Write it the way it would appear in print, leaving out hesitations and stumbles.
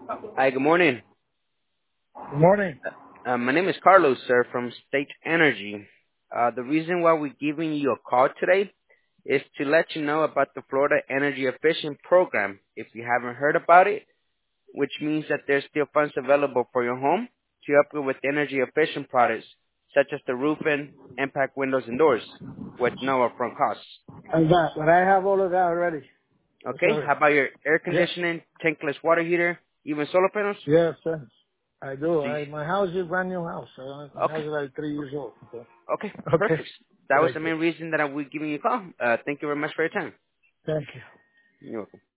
Hi, good morning. Good morning. My name is Carlos, sir, from State Energy. The reason why we're giving you a call today is to let you know about the Florida Energy Efficient Program. If you haven't heard about it, which means that there's still funds available for your home to upgrade with energy efficient products such as the roofing, impact windows and doors with no upfront costs. And that, but I have all of that already. That's Okay, all right. how about your air Yeah. conditioning, tankless water heater, even solar panels? Yes, sir. I do. Do you, My house is a brand new house. My house okay. is like 3 years old. So. Okay, Okay. perfect. That was Thank the you. main reason that I was giving you a call. Thank you very much for your time. Thank you. You're welcome.